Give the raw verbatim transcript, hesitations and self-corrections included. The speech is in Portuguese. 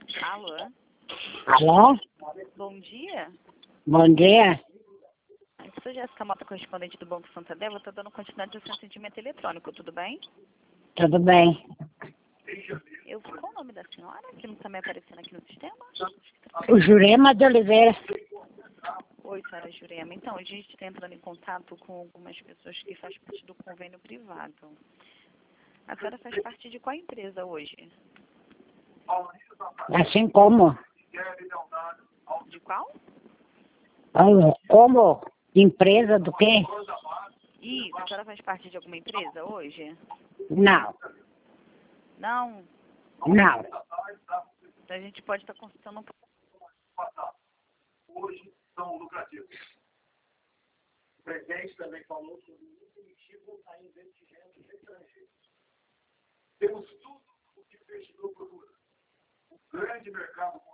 Alô? Alô? Bom dia. Bom dia. Eu sou Jéssica Mota, correspondente do Banco Santander. Eu estou dando continuidade ao seu atendimento eletrônico, tudo bem? Tudo bem? Eu, qual o nome da senhora? Que não está me aparecendo aqui no sistema? O Jurema de Oliveira. Oi, senhora Jurema. Então, a gente está entrando em contato com algumas pessoas que fazem parte do convênio privado. A senhora faz parte de qual empresa hoje? Assim como? De qual? Ah, Como? Empresa do quê? Isso, a senhora faz parte de alguma empresa hoje? Não, Não? não. Então a gente pode estar consultando um pouco. Hoje são lucrativos. O presidente também falou sobre o incentivo a investimentos estrangeiros. Temos tudo o que o investidor procura. Um grande mercado